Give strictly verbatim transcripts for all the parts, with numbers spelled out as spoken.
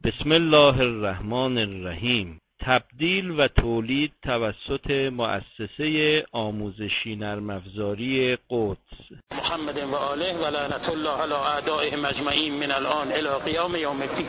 بسم الله الرحمن الرحیم. تبدیل و تولید توسط مؤسسه آموزشی نرم افزاری قدس. محمد و آله و لعنت الله علی اعدائهم اجمعین من الان الی قیام یوم الدین.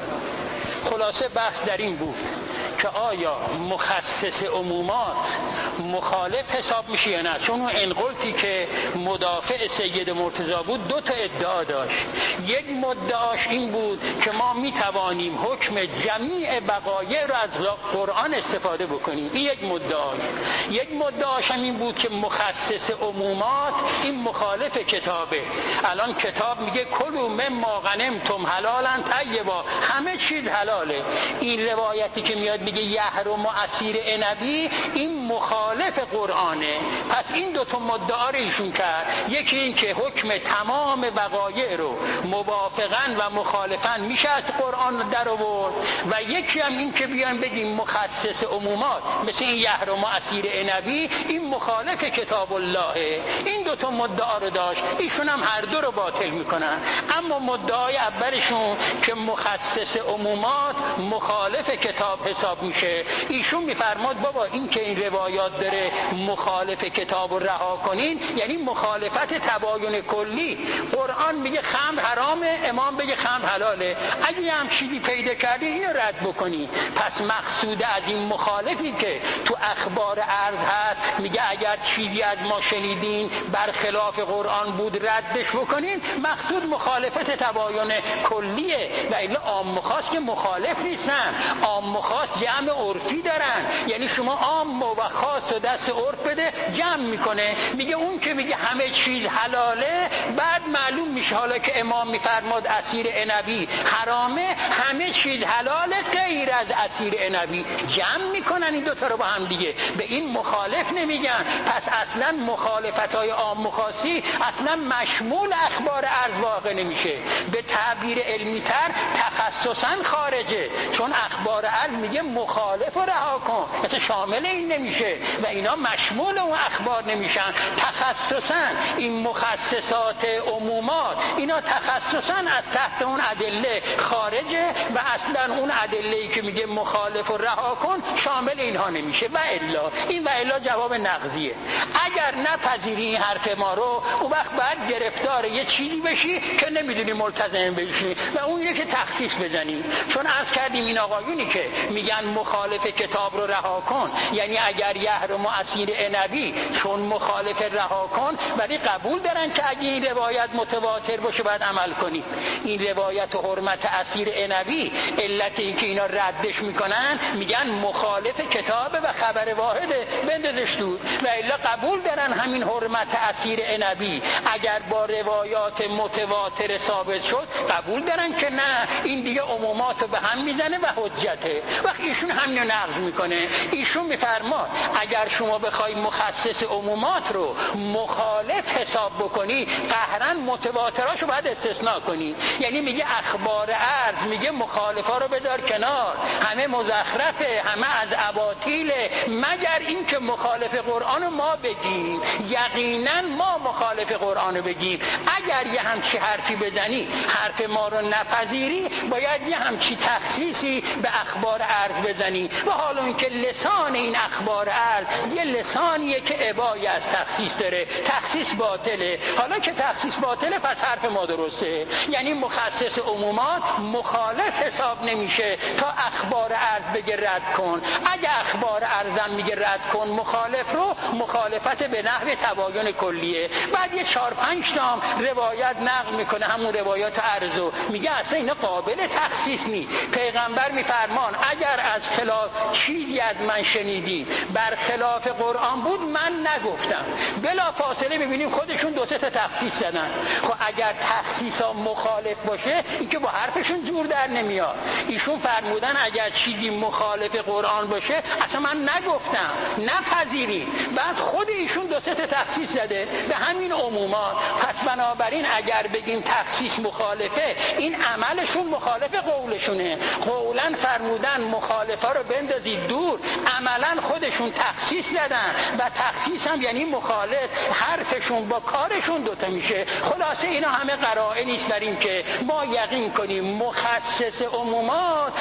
خلاصه بحث در این بود که آیا مخصص عمومات مخالف حساب میشه یا نه، چون اون انقلتی که مدافع سید مرتضی بود دو تا ادعا داشت. یک مدعاش این بود که ما میتوانیم حکم جمیع بقایع رو از قرآن استفاده بکنیم، این یک مدعا. یک مدعاش هم این بود که مخصص عمومات این مخالف کتابه. الان کتاب میگه کلوا مما غنمتم حلالا طیبا، همه چیز حلاله. این روایتی که میاد میگه یحرم عصیر عنبی، این مخالف قرآنه. پس این دو تا مدعا رو ایشون کرد. یکی این که حکم تمام بقایع رو موافقاً و مخالفاً میشه از قرآن در آورد، و یکی هم این که بیان بگیم مخصص عمومات مثل این یحرم عصیر عنبی این مخالف کتاب الله. این دو تا مدعا رو داشت، ایشون هم هر دو رو باطل میکنن. اما مدعای اولشون که مخصص عمومات مخالف کتاب حساب میشه، ایشون میفرماد بابا این که این روایات داره مخالف کتاب رو رها کنین یعنی مخالفت تباین کلی. قرآن میگه خمر حرامه، امام بگه خمر حلاله. اگه هم چیزی پیدا کردی اینو رد بکنی. پس مقصود از این مخالفی که تو اخبار عرض هست میگه اگر چیزی از ما شنیدین برخلاف قرآن بود ردش بکنین، مقصود مخالفت تباین کلیه. و الا عام و خاص که مخالف نیستن، عام و خاص جمع عرفی دارن. یعنی شما عام و خاص و دست عرف بده جمع میکنه. میگه اون که میگه همه چیز حلاله، بعد معلوم میشه حالا که امام میفرماد عصیر عنبی حرامه، همه چیز حلاله غیر از عصیر عنبی. جمع میکنن این دوتا رو با هم دیگه، به این مخالف نمیگن. پس اصلا مخالفت های عام و خاصی اصلا مشمول اخبار عرض واقع نمیشه. به تعبیر علمی تر تخصصا خارجه، چون اخبار عرض میگه مخالف رو رها کن، مثل شامل این نمیشه و اینا مشمول اون اخبار نمیشن. تخصصا این مخصصات عمومات اینا تخصصا از تحت اون ادله خارجه و اصلا اون ادله‌ای که میگه مخالف رو رها کن شامل اینها نمیشه. و الا این و الا جواب نقضیه. اگر نپذیری این حرف ما رو، اون وقت بعد گرفتار یه چیزی بشی که نمیدونی ملتزم بشی و اون اینه که تخصیص بزنی. چون عرض کردیم این آقایونی که میگن مخالف کتاب رو رها کن، یعنی اگر یحرم عصیر عنبی چون مخالف رها کن، ولی قبول دارن که اگه این روایت متواتر باشه باید عمل کنی. این روایت حرمت عصیر عنبی علت این که اینا ردش میکنن میگن مخالف کتابه و خبر واحده، بندازش دور. و الا قبول دارن همین حرمت عصیر عنبی اگر با روایات متواتر ثابت شد، قبول دارن که نه این دیگه عموماتو به هم میزنه و حجته. وقتی ایشون همینو نقض میکنه، ایشون میفرما اگر شما بخوای مخصص عمومات رو مخالف حساب بکنی، قهرن متواتراشو باید استثناء کنی. یعنی میگه اخبار عرض میگه مخالفا رو بدار کنار، همه مزخرفه، همه از اباطیله، مگر این که مخالف قرآن ما بگیم. یقینا ما مخالف قرآن بگیم. اگر یه همچی حرفی بزنی، حرف ما رو نپذیری، باید یه همچی تخصیصی به اخبار عرض بزنی. و حالا اینکه لسان این اخبار عرض یه لسانیه که عبای از تخصیص داره، تخصیص باطله. حالا که تخصیص باطله پس حرف ما درسته. یعنی مخصص عمومات مخالف حساب نمیشه تا اخبار عرض بگه رد کن. اگه اخبار عرضم میگه رد کن مخالف رو، مخالفت به نحو تباین کلیه. بعد یه چهار پنج تا روایت نقل میکنه، همون روایات عرضو، میگه اصلا اینا قابل تخصیص نیست. پیغمبر میفرمان اگر از خلاف چیزی از من شنیدی بر خلاف قرآن بود من نگفتم. بلا فاصله ببینیم خودشون دو سه تا تخصیص زدن. خب اگر تخصیصا مخالف باشه این که با حرفشون جور در نمیاد. ایشون فرمودن اگر چیزی مخالف قرآن باشه اصلا من نگفتم، نپذیری. بعد خود ایشون دو سه تا تخصیص زده به همین عمومات. پس بنابراین اگر بگیم تخصیص مخالفه، این عملشون مخالف قولشونه. قولا فرمودن مخالفا رو بندازید دور، عملا خودشون تخصیص زدن و تخصیص هم یعنی مخالف. حرفشون با کارشون دوتا میشه. خلاصه اینا همه قرائنی است بر این که ما یقین کنیم مخصص عمومات اینا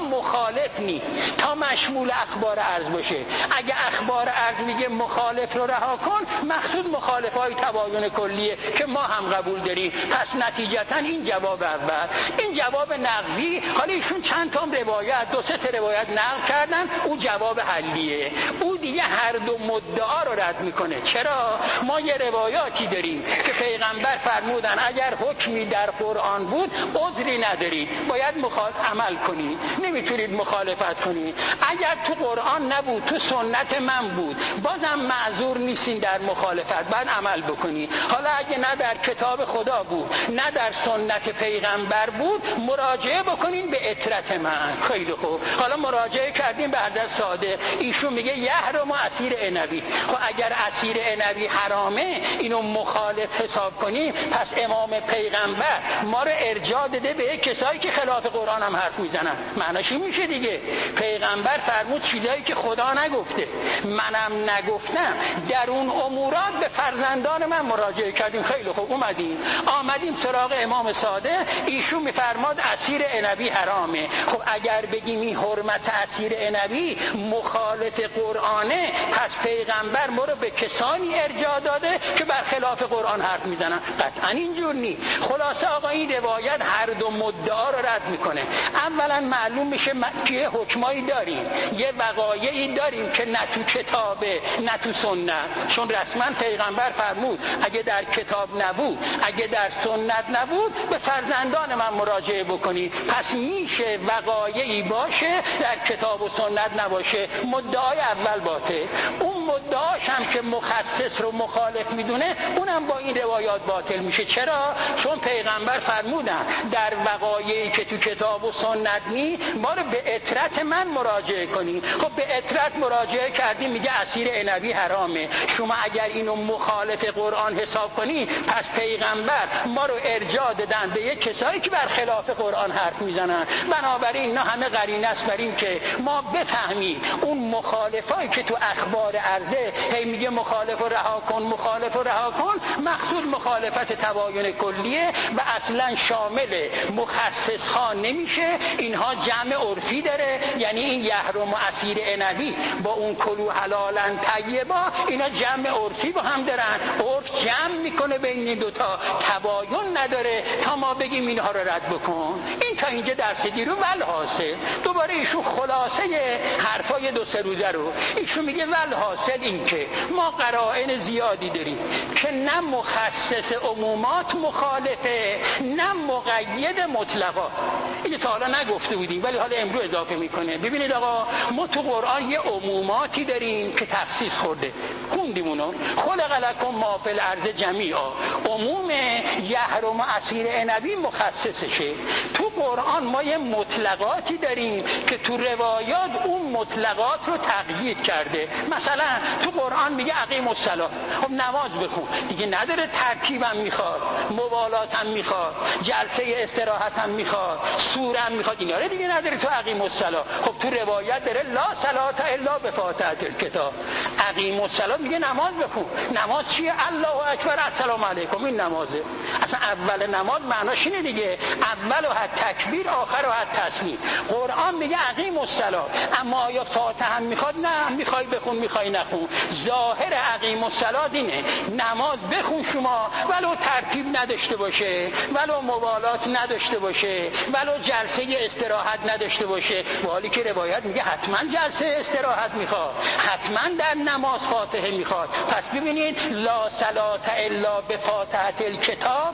مخالف نی تا مشمول اخبار عرض باشه. اگه اخبار عرض میگه مخالف رو رها کن، مقصود مخالفای تباین کلیه که ما هم قبول داریم. پس نتیجتا این جواب اول. این جواب نقضی، حالا ایشون چند تا روایت، دو سه تا روایت نقل کردن، او جواب حلیه. او دیگه هر دو مدعا رو رد میکنه. چرا؟ ما یه روایاتی داریم که پیغمبر فرمودن اگر حکمی در قرآن بود عذری ندارید، باید مخالف عمل کنید، نمیتونید مخالفت کنید. اگر تو قرآن نبود، تو سنت من بود، بازم معذور نیستین در مخالفت، باید عمل بکنید. حالا اگه نه در کتاب خدا بود نه در سنت پیغمبر بود، مراجعه بکنین به اطرت من. خیلی خوب، حالا مراجعه کردیم به حضرت صادق، ایشون میگه یحرم عصیر عنبی. خب اگر عصیر عنبی حرامه، اینو مخالف حساب کنیم، پس امام پیغمبر ما رو ارجاع داده به کسایی که خلاف قرآن هم حرف میزنن. معناش این میشه دیگه پیغمبر فرمود چیزایی که خدا نگفته منم نگفتم، در اون امورات به فرزندان من مراجعه کردیم. خیلی خوب، اومدیم آمدیم سراغ امام صادق، ایشون میفرماد عصیر عنبی حرامه. خب اگر بگیم این حرمت عصیر عنبی مخالف قرآنه، پس پیغمبر ما رو به کسانی ارجاع داده که بر خلاف قرآن حرف میزنن. قطعا اینجور نی. خلاصه آقا این روایت هر دو مدعا رو رد میکنه. اولا معلوم میشه که حکمایی داریم، یه وقایعی داریم که نه تو کتابه نه تو سنت، چون رسما پیغمبر فرمود اگه در کتاب نبود، اگه در سنت نبود، به فرزندان من مراجعه بکنی. پس میشه وقایعی باشه در کتاب و سنت نباشه، مدعای اول باطل. اون مدعاش هم که مخصص رو مخالف میدونه، اونم با این روایات باطل میشه. چرا؟ چون پیغمبر فرمودن در وقایعی که تو کتاب و سنت نی، ما رو به اطرت من مراجعه کنی. خب به اطرت مراجعه کردی، میگه عصیر عنبی حرامه. شما اگر اینو مخالف قرآن حساب کنی، پس پیغمبر ما رو ارجاع دادن به یک کسایی که بر خلاف قرآن حرف میزنن. بنابراین اینا همه قرینه است بر این که ما بفهمیم اون مخالفایی که تو اخبار عرضه هی میگه مخالف و رها کن، مخالف و رها کن، مقصود مخالفت تباین کلیه و اصلا شامل مخصص ها نمیشه. اینها جمع عرفی داره، یعنی این یحرم و عصیر عنبی با اون کلو حلالا طیبا، اینا جمع عرفی با هم دارن. عرف جمع میکنه بین این دوتا، تباین نداره تا ما بگیم اینها رو رد بکن. این تا اینجا درس دیرو والحاصل. دوباره ایشون خلاصه حرفای دو سه روزه رو ایشون میگه والحاصل این که ما قرائن زیادی داریم که نه مخصص عمومات مخالفه، نه مقید مطلقات. این تا حالا نگفته بودیم ولی حالا امروز اضافه میکنه. ببینید آقا، ما تو قرآن یه عموماتی داریم که تخصیص خورده، خوندیم اونو، خلق لکم ما فی الارض جمیعا. عموم یحرم و عصیر عنبی مخصصشه. تو قرآن ما یه مطلقاتی داریم که تو روایات اون مطلقات رو تقیید کرده. مثلا تو قرآن میگه اقیم الصلاة، خب نماز بخون دیگه، نداره ترتیبم میخواد، موالاتم میخواد، جلسه استراحتم میخواد، سوره هم میخواد، اینا رو دیگه نداره تو اقیم الصلاة. خب تو روایت داره لا صلاة الا بفاتحة الکتاب. اقیم الصلاة میگه نماز بخون. نماز چیه؟ الله اکبر السلام علیکم، این نمازه. اصلا اول نماز معناش اینه دیگه، اول و حد تکبیر، آخر و حد تسلیم. قرآن میگه اقیم الصلاة، اما آیا فاتحه هم میخواد؟ نه، میخوای بخون میخوای نخون. ظاهر اقیم الصلاة اینه، نماز بخون شما، ولو ترتیب نداشته باشه، ولو موالات نداشته باشه، ولو جلسه استراحت نداشته باشه. حالی که روایت میگه حتما جلسه استراحت میخواد، حتما در نماز فاتحه میخواد. پس ببینید لا صلاة الا بفاتحة الکتاب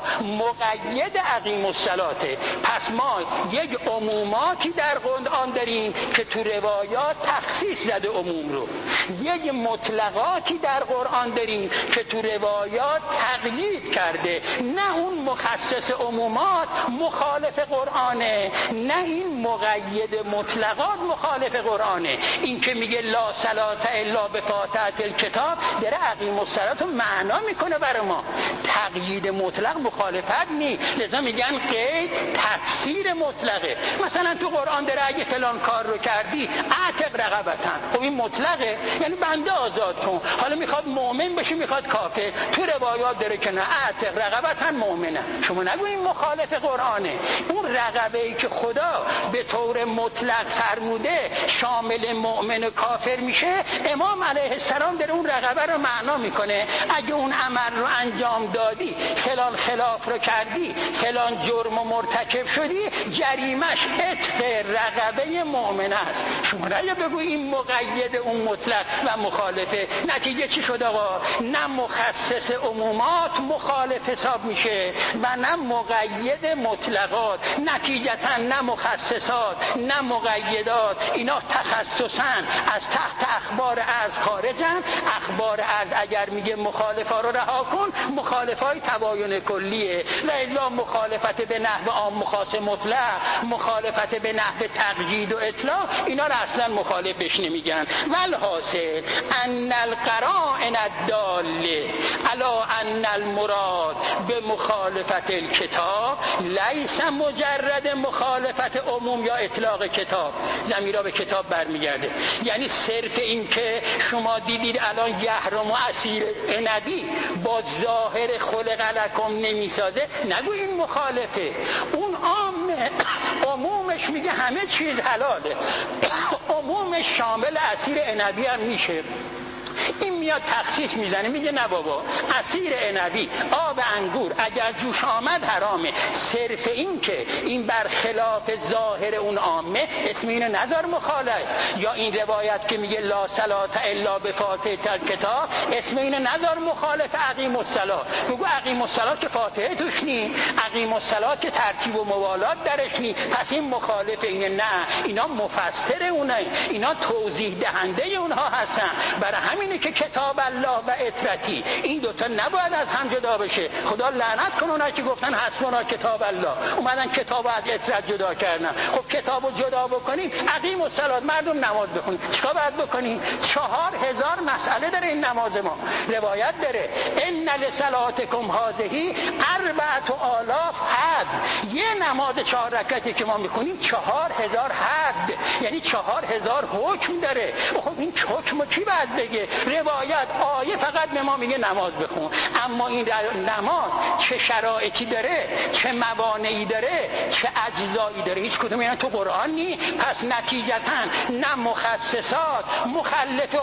مقید اقیم الصلاة. پس ما یک عموماتی در قرآن داریم که تو روایات تخصیص زده عموم رو، یک مطلقاتی در قرآن داریم که تو روایات تقیید کرده. نه اون مخصص عمومات مخالف قرآنه، نه این مقید مطلقات مخالف قرآنه. این که میگه لا صلاة الا بفاتحة الکتاب داره اقیم الصلاة رو معنا میکنه برای ما، تقیید مطلق مخالفت نی. لذا میگن قید تفسیر مطلقه. مثلا تو قرآن داره اگه فلان کار رو کردی اعتق رقبتن، خب این مطلقه، یعنی بنده آزاد کن. حالا میخواد مؤمن بشه میخواد کافر، تو روایات داره که نه اعتق رقبتن مؤمنه. شما نگو این مخالف قرآنه. اون رقبه ای که خدا به طور مطلق مطلق فرموده شامل مؤمن و کافر میشه، امام علیه السلام در اون رقبه رو معنا میکنه. اگه اون عمل رو انجام دادی، فلان خلاف رو کردی، فلان جرم و مرتکب شدی، جریمش عتق رقبه مؤمن است. شما نه بگو این مقید اون مطلق و مخالفه. نتیجه چی شد آقا؟ نه مخصص عمومات مخالف حساب میشه و نه مقید مطلقات. نتیجتا نه مخصصات نه مقیدات اینا تخصصا از تحت اخبار عرض خارجن. اخبار عرض اگر میگه مخالفا رو رها کن، مخالفای تباین کلیه، و الا مخالفت به نحو عام مخاص مطلق، مخالفت به نحو تقیید و اطلاق، اینا رو اصلا مخالف بهش نمیگن. والحاصل ان القرائن الداله علی ان المراد به مخالفت الکتاب لیس مجرد مخالفت عموم یا اطلاق کتاب. ضمیرها به کتاب برمیگرده. یعنی صرف این که شما دیدید الان یحرم و اسیر عنبی با ظاهر خلق لکم نمیسازه، نگو این مخالفه. اون عامه، عمومش میگه همه چیز حلاله، عمومش شامل اسیر عنبی هم میشه. این میاد تخصیص میزنه میگه نه بابا، عصیر عنبی، آب انگور اگر جوش آمد حرامه. صرف این که این برخلاف ظاهر اون عامه، اسم اینو نذار مخالف. یا این روایت که میگه لا صلاة الا بفاتحه الکتاب، اسم اینو نذار مخالف اقیم الصلاة. بگو اقیم الصلاة که فاتحه توش نی، اقیم الصلاة که ترتیب و موالات درش نی، پس این مخالف اینه. نه، اینا مفسر اونه، اینا توضیح دهنده اونها هستن. برای همینه که کتاب الله و اطرتی این دوتا نباید از هم جدا بشه. خدا لعنت کنه اونایی که گفتن حسبنا کتاب الله، اومدن کتاب از اطرت جدا کردن. خب کتابو جدا بکنیم، اقیم الصلاة، مردم نماز بخونیم، چیکار باید بکنیم؟ چهار هزار مسئله داره این نماز ما. روایت داره ان لصلاتکم هذه اربعة آلاف حد. یه نماز چهار رکعتی که ما میکنیم چهار هزار حد، یعنی چهار هزار حکم داره. خب این حکمو کی باید بگه؟ روایت، آیه فقط به ما میگه نماز بخون. اما این نماز چه شرایطی داره، چه موانعی داره، چه اجزایی داره، هیچ کدوم اینا تو قرآن نی. پس نتیجتا نه مخصصات مخالف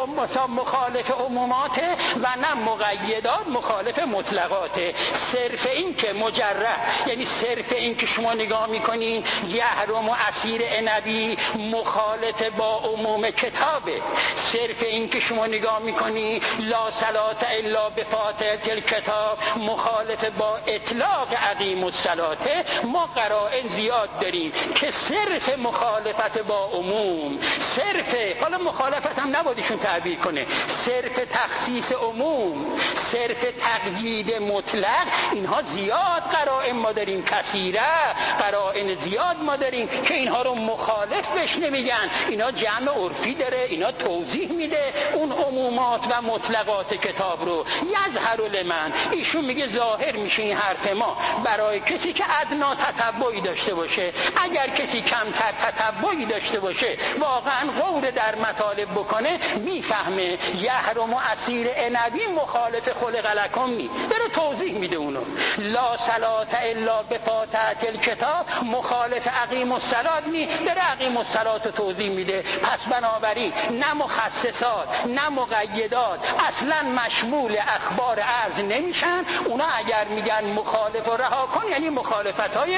مخالف عمومات و نه مقیدات مخالف مطلقات. صرف این که مجرد، یعنی صرف این که شما نگاه میکنین یحرم و عصیر عنبی مخالف با عموم کتابه، صرف این که شما نگاه میکنی لا صلاة الا بفاتحه الکتاب مخالف با اطلاق اقیم الصلاة، ما قرائن زیاد داریم که صرف مخالفت با عموم، صرف، حالا مخالفت هم نبایدشون تعبیر کنه، صرف تخصیص عموم، صرف تقیید مطلق، اینها زیاد قرائن ما داریم، کثیره قرائن زیاد ما داریم که اینها رو مخالف بهش نمیگن. اینا جمع عرفی داره، اینا توضیح میده اون عمومات و مطلقات کتاب رو. یظهر لمن، ایشون میگه ظاهر میشه این حرف ما برای کسی که ادنا تتبعی داشته باشه. اگر کسی کمتر تتبعی داشته باشه، واقعا غور در مطالب بکنه، میفهمه یحرم و عصیر عنبی مخالف خلق لکم نی، داره توضیح میده اونو. لا صلاة الا بفاتحه الکتاب مخالف اقیم الصلاة نی، داره اقیم الصلاة توضیح میده. پس بنابراین نه مخصصات نه مقیدات اصلا مشمول اخبار عرض نمیشن. اونا اگر میگن مخالف و رها کن، یعنی مخالفت های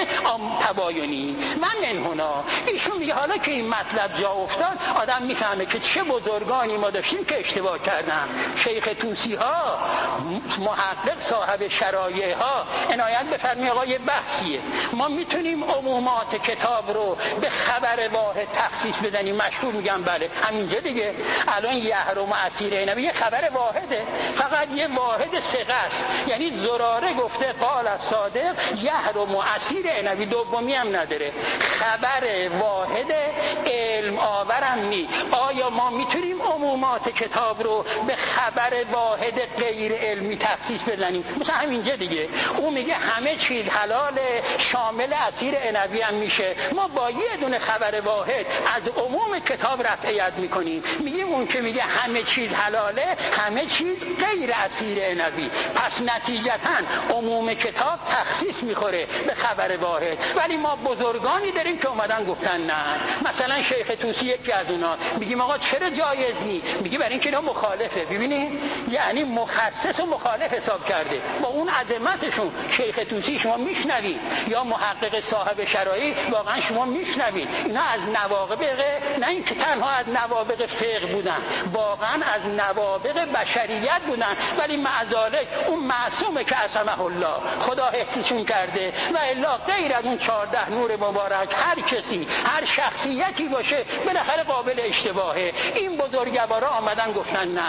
تباینی. من من هنا ایشون میگه حالا که این مطلب جا افتاد، آدم میفهمه که چه بزرگانی ما داشتیم که اشتباه کردن. شیخ طوسی ها، محقق صاحب شرایع ها، عنایت بفرمایید آقا یه بحثیه، ما میتونیم عمومات کتاب رو به خبر واحد تخصیص بدنیم؟ مشهور میگم بله، همینجا دیگه. الان یحرم و عصیر عنبی یه خبر واحده، فقط یه واحد ثقه است، یعنی زراره گفته قال الصادق یحرم و عصیر عنبی، دومی هم نداره، خبر واحد علم آورم نی. آیا ما میتونیم عمومات عمومات کتاب رو به خبر واحد غیر علمی تخصیص بزنیم. مثلا همینجا دیگه اون میگه همه چیز حلاله، شامل عصیر عنبی هم میشه. ما با یه دونه خبر واحد از عموم کتاب رفعیت میکنیم، میگیم اون که میگه همه چیز حلاله همه چیز غیر عصیر عنبی، پس نتیجتاً عموم کتاب تخصیص میخوره به خبر واحد. ولی ما بزرگانی داریم که اومدن گفتن نه. مثلا شیخ طوسی یکی از اونا، میگیم آقا چرا جایز نی؟ میگه برای اینکه اینا مخالفه. ببینید یعنی مخصص و مخالف حساب کرده. با اون عظمتشون شیخ طوسی شما میشنوید یا محقق صاحب شرایع واقعا شما میشنوید اینا از نواقب، نه اینکه تنها از نوابغ فقه بودن، واقعا از نوابغ بشریت بودن. ولی معذالک اون معصومه که عصمه الله خدا حفظشون کرده و الا غیر از اون چهارده نور مبارک هر کسی هر شخصیتی باشه بالاخره قابل اشتباهه. این بزرگوارا آمدن گفتن نه،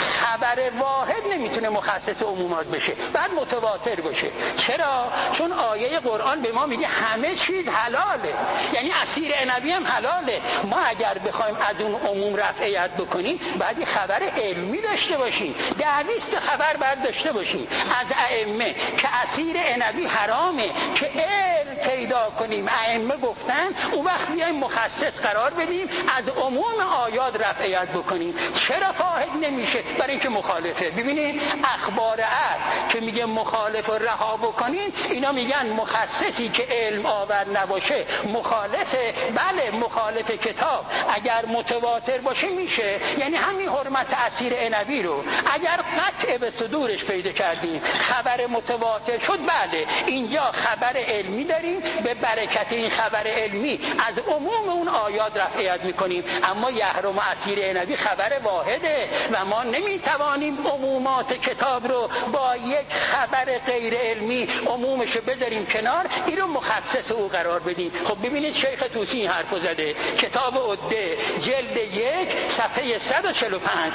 خبر واحد نمیتونه مخصص عمومات بشه، بعد متواتر باشه. چرا؟ چون آیه قرآن به ما میگه همه چیز حلاله، یعنی عصیر عنبی هم حلاله. ما اگر بخوایم از اون عموم رفعیت بکنیم باید خبر علمی داشته باشیم، دویست خبر باید داشته باشیم از ائمه که عصیر عنبی حرامه، که علم پیدا کنیم ائمه گفتن، اون وقت بیایم مخصص قرار بدیم از عموم آیات رفعیت بکنیم. چرا فاحد نمیشه؟ برای اینکه مخالفه. ببینید اخبار عرض که میگه مخالف و رها بکنین، اینا میگن مخصصی که علم آور نباشه مخالفه. بله مخالف کتاب اگر متواتر باشه میشه، یعنی همین حرمت عصیر عنبی رو اگر قطع به صدورش پیدا کردیم خبر متواتر شد، بله اینجا خبر علمی داریم، به برکت این خبر علمی از عموم اون آیات رفعیت میکنیم. اما یحرم عصیر عنبی خبر واحده و ما نمیتوانیم عمومات کتاب رو با یک خبر غیر علمی عمومش رو بذاریم کنار، این رو مخصص او قرار بدیم. خب ببینید شیخ طوسی این حرفو زده، کتاب عده جلد یک صفحه صد و چهل و پنج،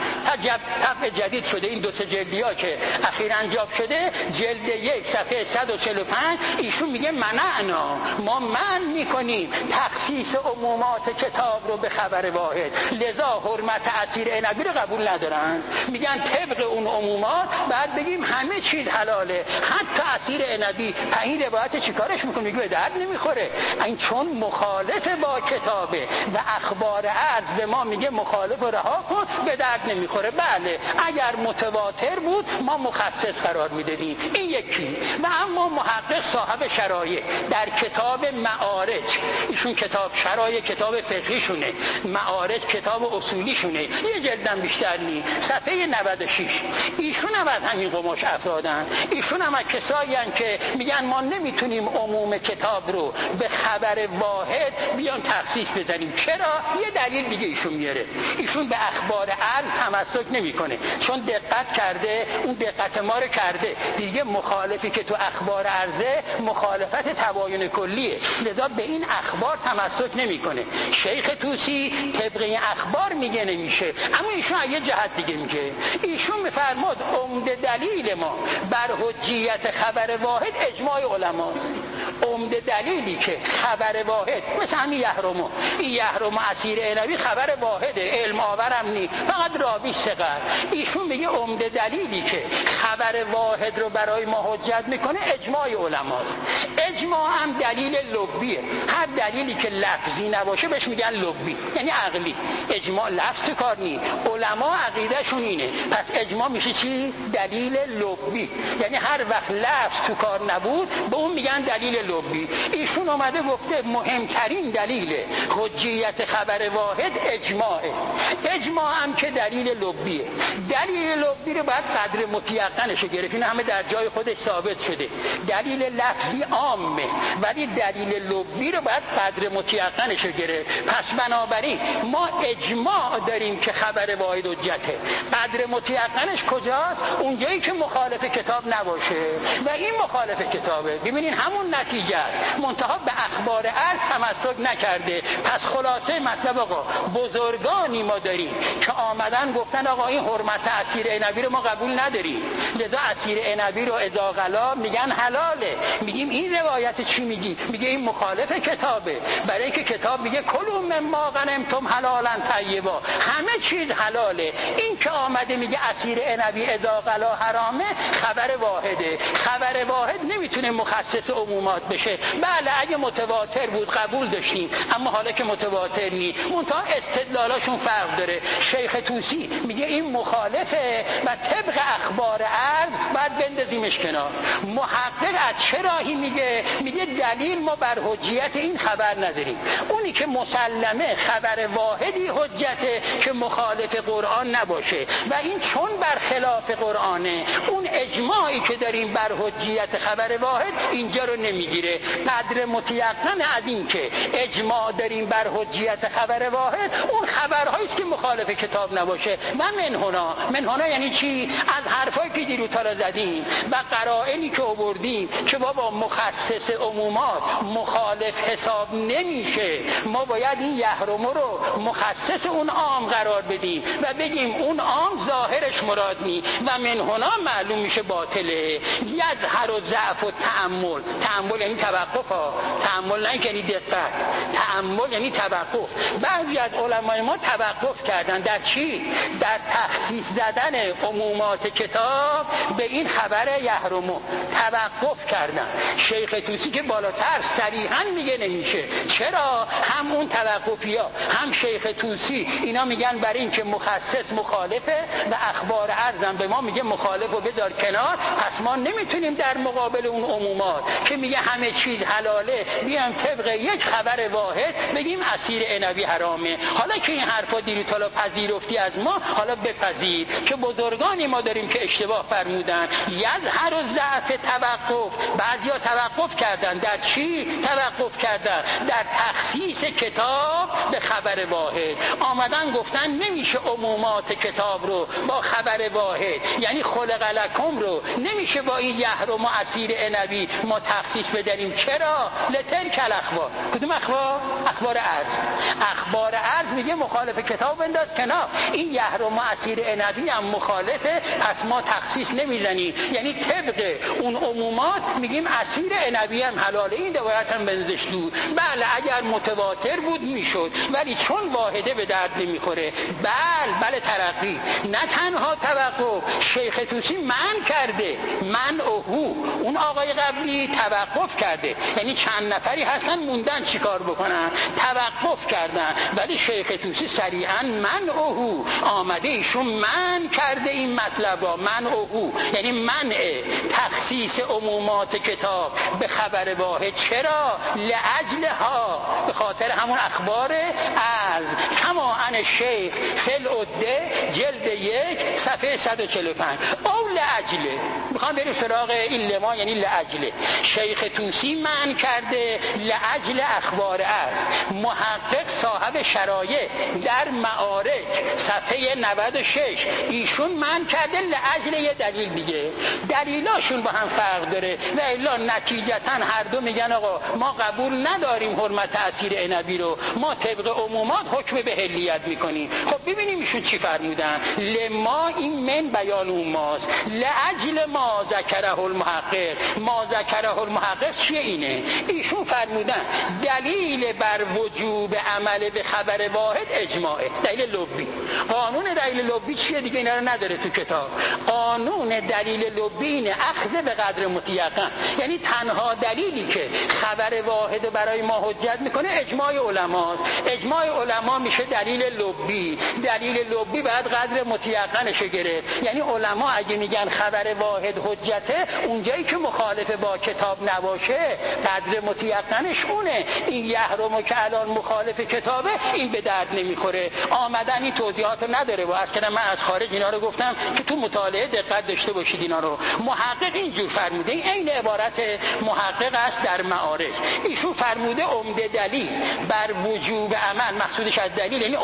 طبع جدید شده این دو سه جلدی ها که اخیراً چاپ شده، جلد یک صفحه صد و چهل و پنج، ایشون میگه منعنا، ما من میکنیم تخصیص عمومات کتاب رو به خبر واحد، لذا حرمت عصیر عنبی رو قبول ندارن. میگن طبق اون عمومات بعد بگیم همه چیز حلاله، حتی عصیر عنبی. این روایت چیکارش میکنه؟ میگه به درد نمیخوره، این چون مخالف با کتابه و اخبار عرض به ما میگه مخالف و رها کن، به درد نمیخوره. بله اگر متواتر بود ما مخصص قرار میدادیم. این یکی. و اما محقق صاحب شرایع در کتاب معارج، ایشون کتاب شرایع کتاب فقهیشونه، معارج کتاب اصولیشونه، یه جلدم بیشتر نی، صفحه نود و شش، ایشون هم از همین قماش افرادن. ایشون هم از کسایی هن که میگن ما نمیتونیم عموم کتاب رو به خبر واحد بیان تخصیص بزنیم. چرا؟ یه دلیل دیگه ایشون میاره، ایشون به اخبار عرض تمسک نمیکنه، چون دقت کرده، اون دقت ما رو کرده دیگه، مخالفی که تو اخبار عرضه مخالفت تباین کلیه، لذا به این اخبار تمسک نمیکنه. شیخ طوسی طبق این اخبار میگه نمیشه، اما ایشون یه جهت دیگه میگه. ایشون میفرماد عمده دلیل ما بر حجیت خبر واحد اجماع علما، عمده دلیلی که خبر واحد مثل همین یحرمو، این یحرم عصیر عنبی خبر واحده، علم آورم نی، فقط راوی ثقه. ایشون میگه عمده دلیلی که خبر واحد رو برای ما حجت میکنه اجماع علماست. اجماع هم دلیل لغویه، هر دلیلی که لفظی نباشه بهش میگن لغوی، یعنی عقلی. اجماع لفظ کار نی، علما عقیده شون اینه، پس اجماع میشه چی؟ دلیل لغوی، یعنی هر وقت لفظ تو کار نبود به اون میگن دلیل لغوی. ایشون اومده گفته مهمترین دلیل حجیت خبر واحد اجماعه. اجماع هم که دلیل لغویه، دلیل لغوی رو باید قدر متیقنش گرفت، این همه در جای خودش ثابت شده. دلیل لفظی عامه ولی دلیل لغوی رو باید قدر متیقنش گرفت. پس بنابراین ما اجماع داریم که خبر واحد حجته، قدر متیقنش کجاست؟ اونجایی که مخالف کتاب نباشه و این مخالف کتابه. ببینین همون نتیجه نتیجه است، منتها به اخبار عرض تمسک نکرده. پس خلاصه مطلب آقا بزرگانی ما داریم که آمدن گفتن آقا این حرمت عصیر عنبی رو ما قبول نداریم، لذا عصیر عنبی رو اذا غلا میگن حلاله. میگیم این روایت چی میگی؟ میگه این مخالف کتابه، برای اینکه کتاب میگه کلوا مما غنمتم حلالا طیبا، همه چیز حلاله. این که آمده میگه عصیر عنبی اذا غلا حرامه، خبر واحده. خبر واحد نمیتونه مخصص عمومات بشه. بله اگه متواتر بود قبول داشتیم، اما حالا که متواتر نیست، منتها استدلالاشون فرق داره. شیخ طوسی میگه این مخالفه و طبق اخبار عرض باید بندازیمش کنار. محقق از چه راهی میگه؟ میگه دلیل ما بر حجیت این خبر نداریم. اونی که مسلمه خبر واحدی حجته که مخالف قرآن نباشه، و این چون برخلاف قرآنه، اون اجماعی که داریم بر حجیت خبر واحد اینجا رو نمیگیره. قدر متیقن از این که اجماع داریم بر حجیت خبر واحد، اون خبرهایی است که مخالف کتاب نباشه. و منهنا، منهنا یعنی چی؟ از حرفایی که دیروتا را زدیم و قرائنی که آوردیم که بابا مخصص عمومات مخالف حساب نمیشه، ما باید این یحرم رو مخصص اون عام قرار بدیم و بگیم اون عام ظاهرش مراد نی، و منهنا معلوم میشه باطله. یظهر و ضعف و تأمل، تأمل یعنی توقف ها، تأمل نه یعنی دقت، تأمل یعنی توقف. بعضی از علمای ما توقف کردن در چی؟ در تخصیص زدن عمومات کتاب به این خبر یحرمو توقف کردن. شیخ طوسی که بالاتر صریحا میگه نمیشه. چرا؟ هم اون توقفی ها هم شیخ طوسی اینا میگن برای این که مخصص مخالفه و اخبار عرضم به ما میگه مخالف و بذار کنار، پس ما نمیتونیم در مقابل اون عمومات که میگه همه چیز حلاله بیام طبق یک خبر واحد بگیم عصیر عنبی حرامه. حالا که این حرفا دیروتا پذیرفتی از ما، حالا بپذیر که بزرگانی ما داریم که اشتباه فرمودن. یظهر و ضعف توقف، بعضیا توقف کردن. در چی توقف کردن؟ در تخصیص کتاب به خبر واحد. آمدن گفتن نمیشه عمومات کتاب رو با خبر واحد، یعنی خلق لکم رو نمیشه با این یحرم و عصیر عنبی ما تخصیص بداریم. چرا؟ لتلک الاخبار. کدوم اخبار؟ اخبار عرض. اخبار عرض میگه مخالف کتاب بنداز کنار، این یحرم و عصیر عنبی هم مخالفه، پس ما تخصیص نمیزنیم، یعنی طبق اون عمومات میگیم عصیر عنبی هم حلاله. این روایت هم بنزش دور. بله اگر متواتر بود میشد، ولی چون واحده به درد نمیخوره. بله بله ترقی، نه تنها توقف. شیخ طوسی من کرده، من اوهو، اون آقای قبلی توقف کرده، یعنی چند نفری هستن موندن چیکار بکنن، توقف کردن. ولی شیخ طوسی صریحا من اوهو آمده، ایشون من کرده این مطلبا. من اوهو یعنی منع تخصیص عمومات کتاب به خبر واحد. چرا؟ لعجل ها، به خاطر همون اخبار از کما ان شیخ فل عده جلد یک صفحه صد و چهل و پنج. او لعجله، میخوام بریم سراغ این لما یعنی لعجله. شیخ طوسی من کرده لعجل اخبار از. محقق صاحب شرایع در معارج صفحه نود و شش ایشون من کرده لعجل یه دلیل دیگه. دلیلاشون با هم فرق داره و الا نتیجتا هر دو میگن آقا ما قبول نداریم حرمت عصیر عنبی رو، ما طبق عمومات حکم به حلیت میکنیم. خب ببینیم ایشون چی فرمودن. لما این من بیان اون ماست، لعجل ما ذکره المحقق. ما ذکره المحقق چیه؟ اینه ایشون فرمودن دلیل بر وجوب عمل به خبر واحد اجماعه، دلیل لبی. قانون دلیل لبی چیه دیگه؟ اینا رو نداره تو کتاب. قانون دلیل لبی اینه اخذ به قدر متیقن، یعنی تنها دلیلی که خبر واحد برای ما حجت میکنه اجماع علماست. اجماع علما میشه دلیل لبی. دلیل لبی باید قدر متیقنشو گرفت، یعنی علما اگه میگن خبر واحد حجته، اونجایی که مخالف با کتاب نباشه قدر متیقنش اونه. این یحرمو که الان مخالف کتابه این به درد نمیخوره. آمدن این توضیحاتو نداره. با اصلا من از خارج اینا رو گفتم که تو مطالعه دقت داشته باشید اینا رو. محقق اینجور فرموده، این عین عبارت محقق است در معارج. ایشون فرموده عمده دلیل بر وجوب عمل، مقصودش از دلیل یعنی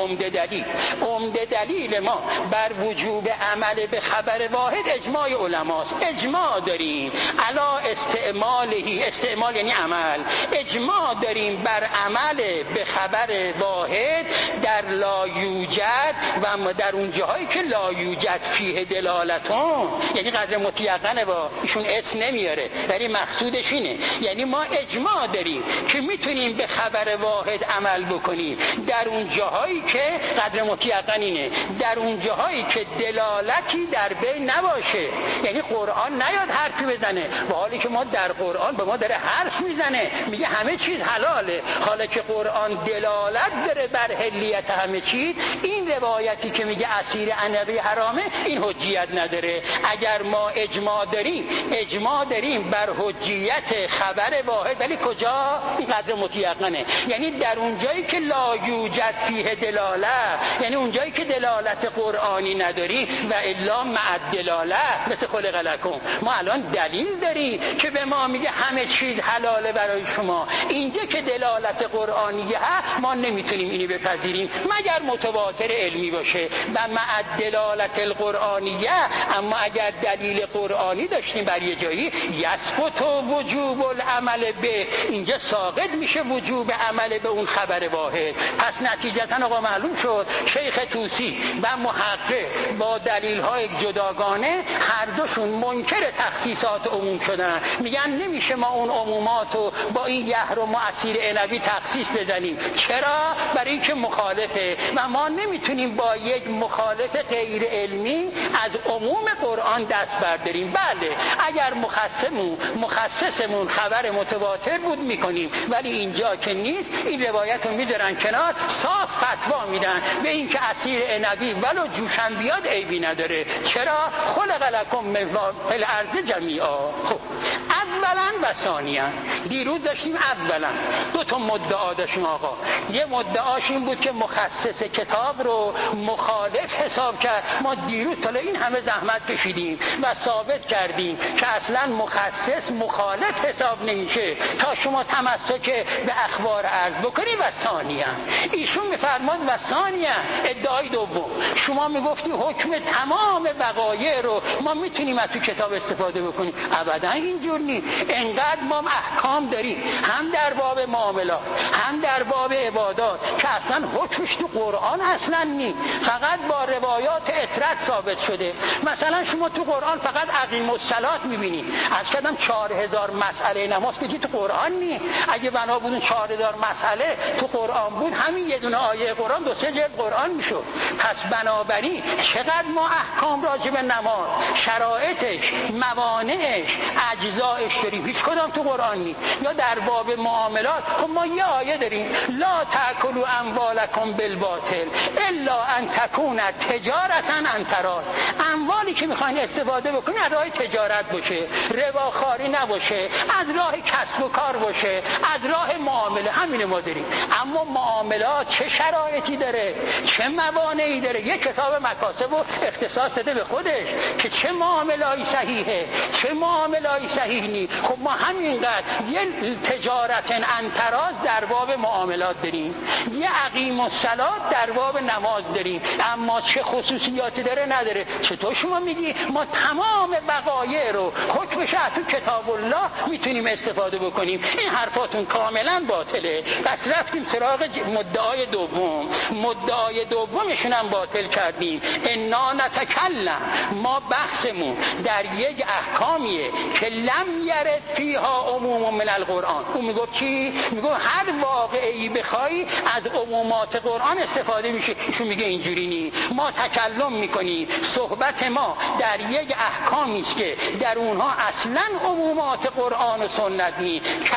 عمده دلیل عمده دلیل ما بر وجوب عمل به خبر واحد اجماع علماست. اجماع داریم علا استعماله، استعمال یعنی عمل، اجماع داریم بر عمل به خبر واحد در لا یوجد و در اون جاهایی که لا یوجد فیه دلالتون، یعنی قدر متیقنه، با ایشون اسم نمیاره ولی مقصودش اینه، یعنی ما اجماع داریم که میتونیم به خبر واحد عمل بکنیم در اون جاهایی که قدر متیقن اینه، در اون جاهایی که دلالتی در بین نباشه، یعنی قرآن نیاد حرفی بزنه با حالی که ما در قرآن به ما داره حرف میزنه میگه همه چیز حلاله، حالا که قرآن دلالت داره بر حلیت همه چیز. این روایتی که میگه عصیر عنبی حرامه این حجیت نداره. اگر ما اجماع داریم اجماع داریم بر حجیت خبر واحد، ولی کجا؟ این قدر متیقنه، یعنی در اون جایی که لا یوجد فیه دلاله، یعنی اون جایی که دلالت قرآنی نداریم، و الا مع دلاله مثل خلق لکم. ما الان دلیل داریم که به ما میگه همه چیز حلاله برای شما، اینجا که دلالت قرآنیه ها ما نمیتونیم اینو بپذیریم مگر متواتر علمی باشه و مع دلالت القرآنیه. اما اگر دلیل قرآنی داشتیم بر یه جایی، یثبت وجوب العمل به، اینجا ساقط میشه وجوب عمل به اون خبر واحد. پس نتیجتا آقا معلوم شد شیخ طوسی و محقق با دلیل‌های جداگانه هر دوشون منکر تخصیصات عموم شدن، میگن نمیشه ما اون عموماتو با این یحر و معصیر عنبی تخصیص بزنیم. چرا؟ برای اینکه مخالفه و ما نمیتونیم با یک مخالف غیر علمی از عموم قرآن دست برداریم. بله اگر مخصصمون مخصصمون خبر متواتر بود میکنیم، ولی اینجا که نیست این روایت رو میذارن کنار، صاف فتوا میدن به این که عصیر عنبی ولو جوشن بیاد عیبی نداره. چرا؟ خلق لکم من فی الارض جمیعا. خب اولا و ثانیا، دیروز داشتیم اولا دو تا مدعا داشتیم آقا. یه مدعاش این بود که مخصص کتاب رو مخالف حساب کرد. ما دیروز تا این همه زحمت کشیدیم و ثابت کردیم که اصلا مخصص مخالف حساب نمیشه تا شما تمسک به اخبار عرض بکنی. و ثانیا ایشون میفرماد و ثانیا ادعای دوم، شما میگفتی حکم تمام وقایع رو ما میتونیم از تو کتاب استفاده بکنیم. ابدا اینجور نیست. انقدر ما احکام داریم هم در باب معاملات هم در باب عبادات که اصلا حکمش تو قرآن اصلا نیست، فقط با روایات اطرت ثابت شده. مثلا شما تو قرآن فقط اقیم الصلات میبینید. از کدام چهار هزار مسئله نماز که تو قرآن نیست. اگه بنا بودن چهار هزار مسئله تو قرآن بود همین یه دونه آیه قرآن دو سه جلد قرآن میشد. پس بنابراین چقدر ما احکام راجع به نماز، شرایطش، موانعش، اجزایش داریم، هیچ کدام تو قرآن نیست. یا در باب معاملات خب ما یه آیه داریم لا تاکلوا اموالکم بالباطل الا ان تکون تجارتا عن تراض. اموالی که میخواین استفاده بکنید از راه تجارت باشه، رباخواری نباشه، از راه کسب و کار باشه، از راه معامله. همین ما داریم. اما معاملات چه شرایطی داره، چه موانعی داره؟ یک کتاب مکاسب رو اختصاص داده به خودش که چه معاملایی صحیحه چه معاملایی صحیح نیست. خب ما همینقدر یه تجارت انتراز در باب معاملات داریم، یه اقیم الصلات در باب نماز داریم، اما چه خصوصیاتی داره نداره. چطور شما میگی ما تمام وقایع رو حکمش از تو کتاب الله میتونیم استفاده بکنیم؟ این حرفاتون کاملا باطله. پس رفتیم سراغ مدعای دوم. مدعای دومشون هم باطل کردیم. انا نتکلم، ما بحثمون در یک احکامیه که لم یرد فیها عموم من القرآن. اون میگه چی؟ میگه هر واقعی بخوای از عمومات قرآن استفاده میشه. ایشون میگه اینجوری نی. ما تکلم میکنیم، صحبت ما در یک احکامی است که در اونها اصلا عمومات قرآن و سنت نی. که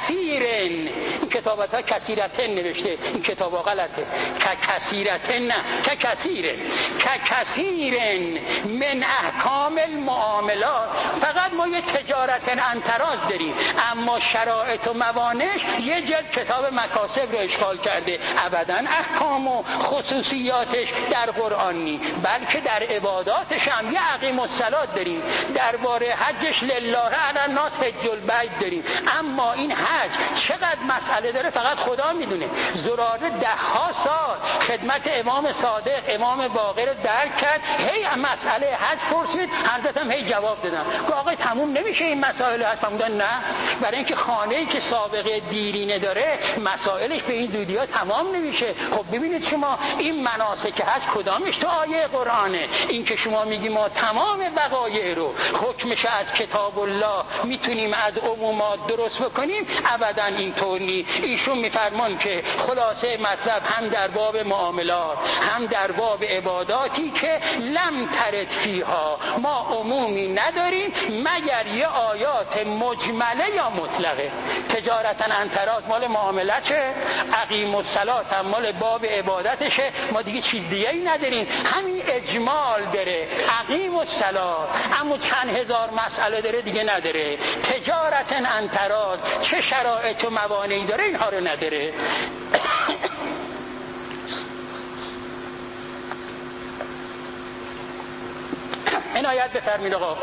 کثیرن، این کتابت ها کثیرتن نوشته، این کتاب ها غلطه. که کثیرتن نه، که کثیرن که کثیرن من احکام المعاملات. فقط ما یه تجارت انتراز داریم، اما شرایط و موانعش یه جلد کتاب مکاسب رو اشغال کرده. ابدا احکام و خصوصیاتش در قرآن نی، بلکه در عبادات معاملاتش هم یه عقیم الصلاة داریم، درباره حجش لله علی الناس حج البیت داریم، اما این حج چقدر مسئله داره فقط خدا میدونه. زراره ده ها سال خدمت امام صادق امام باقر درک کرد، هی مسئله حج پرسید، حضرت هم هی جواب دادن که آقا تموم نمیشه این مسائل حج. فرمودن نه، برای اینکه خانه‌ای که سابقه دیرینه داره مسائلش به این زودی ها تمام نمیشه. خب ببینید شما این مناسک حج کدامش تو آیه قرآنه؟ این که شما میگی ما تمام وقایع رو حکمش از کتاب الله میتونیم از عمومات درست بکنیم، ابدا اینطور نیست. ایشون میفرمان که خلاصه مطلب هم در باب معاملات هم در باب عباداتی که لم ترد فیها، ما عمومی نداریم مگر یه آیات مجمله یا مطلقه. تجارتا انتراد مال معاملته، اقیم الصلاة هم مال باب عبادتشه، ما دیگه چیز دیگه ای نداریم، همین اجمال داره اقیم الصلاة، اما چند هزار مسئله داره دیگه نداره. تجارتا انتراد چه شرایط و موانعی داره اینها رو نداره. عنایت بفرمید آقا،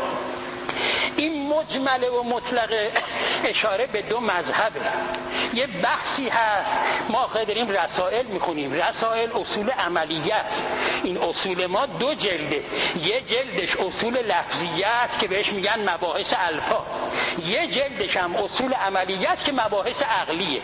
این مجمله و مطلقه اشاره به دو مذهبه. یه بحثی هست، ما داریم رسائل میخونیم، رسائل اصول عملیه است. این اصول ما دو جلده، یه جلدش اصول لفظیه است که بهش میگن مباحث الفاظ، یه جلدش هم اصول عملیه است که مباحث عقلیه.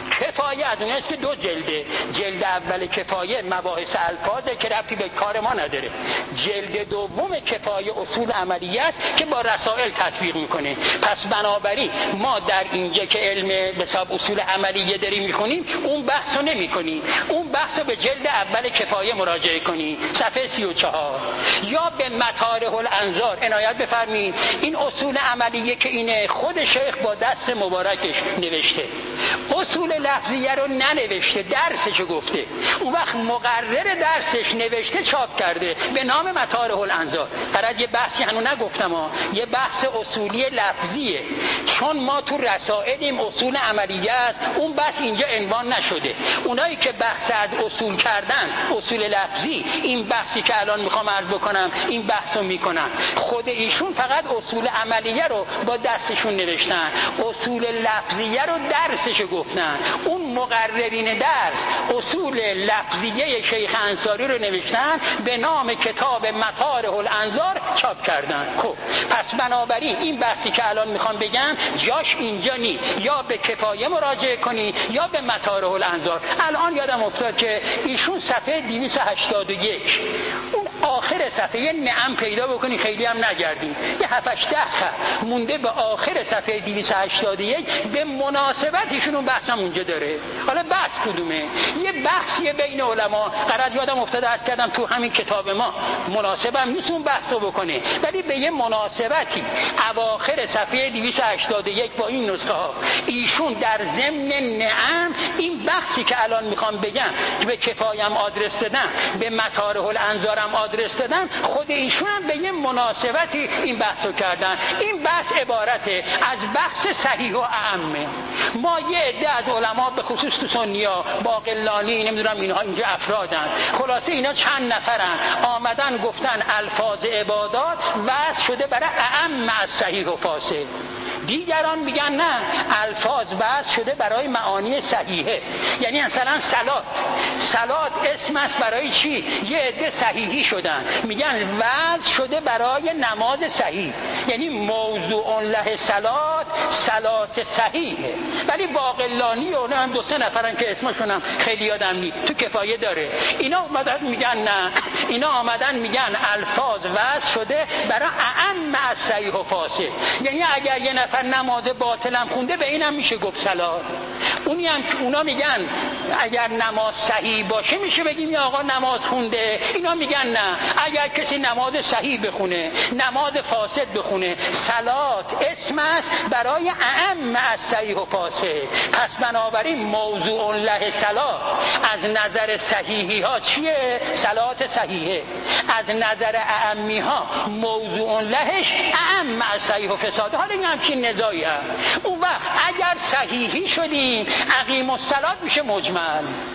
کفایه از اون است که دو جلده، جلد اول کفایه مباحث الفاظه که ربطی به کار ما نداره، جلد دوم کفایه اصول عملیه است که با رسائل تطبیق میکنه. پس بنابراین ما در اینجا که علم به حساب اصول عملیه داریم میخونیم اون بحثو نمیکنیم، اون بحثو به جلد اول کفایه مراجعه کنیم صفحه سی و چهار، یا به مطارح الانظار عنایت بفرمایید. این اصول عملیه که اینه خود شیخ با دست مبارکش نوشته، اصول لفظیه رو ننوشته، درسشو گفته، اون وقت مقرر درسش نوشته چاپ کرده به نام مطارح الانظار. فقط یه بحثی هنو نگفتم ها، یه بحث اصولی لفظیه، چون ما تو رسائلیم اصول عملیه است، اون بحث اینجا عنوان نشده. اونایی که بحث از اصول کردن اصول لفظی، این بحثی که الان میخوام عرض بکنم این بحثو میکنن، خود ایشون فقط اصول عملیه رو با دستشون نوشتن، اصول لفظیه رو درسشو گفتن. اون مقررین درس اصول لفظیه شیخ انصاری رو نوشتن به نام کتاب مطارح الانظار چاپ کردن. خب پس بنابراین این بحثی که الان میخوام بگم جاش اینجا نی، یا به کفایه مراجعه کنی یا به مطارح الانظار. الان یادم افتاد که ایشون صفحه دویست و هشتاد و یک اون آخر صفحه یه نعم پیدا بکنی، خیلی هم نگردیم، یه هفت ده خط مونده به آخر صفحه دویست و هشتاد و یک به مناسبت ایشون اون بحث هم اونجا داره. حالا بحث کدومه؟ یه بحثیه بین علما، قرار یادم افتاده عرض کردم تو همین کتاب ما مناسبم نیست اون بحثو بکنه، ولی به یه مناسبتی اواخر صفحه دویست و هشتاد و یک با این نسخه ها ایشون در ضمن نعم این بحثی که الان میخوام بگم که به کفایم آدرس دادم، به مطارح الانظارم آدرس دادم، خود ایشون هم به یه مناسبتی این بحثو کردن. این بحث عبارته از بحث صحیح و اعمه. ما یه عده از علما به خصوص تو سنیا، باقلانی، نمیدونم اینها اینجا افرادن، خلاصه اینا چند نفرن آمدن گفتن الفاظ عبادات وضع شده برای اعم از صحیح و فاسد. دیگران میگن نه، الفاظ بحث شده برای معانی صحیحه. یعنی مثلا صلات، صلات اسم است برای چی؟ یه عده صحیحی شدن میگن وضع شده برای نماز صحیح، یعنی موضوع له صلات، صلات صحیحه. ولی باقلانی و هم دو سه نفرن که اسمشونم خیلی یادم نیست، تو کفایه داره، اینا اومدن میگن نه، اینا آمدن میگن الفاظ وضع شده برای اعم از صحیح و فاسد. یعنی اگر یه نفر نماز باطلم خونده به اینم میشه گفت صلات. اونی هم اونا میگن اگر نماز صحیح باشه میشه بگیم یا آقا نماز خونده. اینا میگن نه، اگر کسی نماز صحیح بخونه نماز فاسد بخونه، صلات اسم است برای اعم از صحیح و فاسد. پس بنابراین موضوع له صلات از نظر صحیحی ها چیه؟ صلات صحیحه. از نظر اعمی ها موضوع لهش اعم از صحیح و فساد. حالا این همچین نزاعی هست. اون وقت اگر صحیحی شدیم اقیم الصلاة میشه مجمل،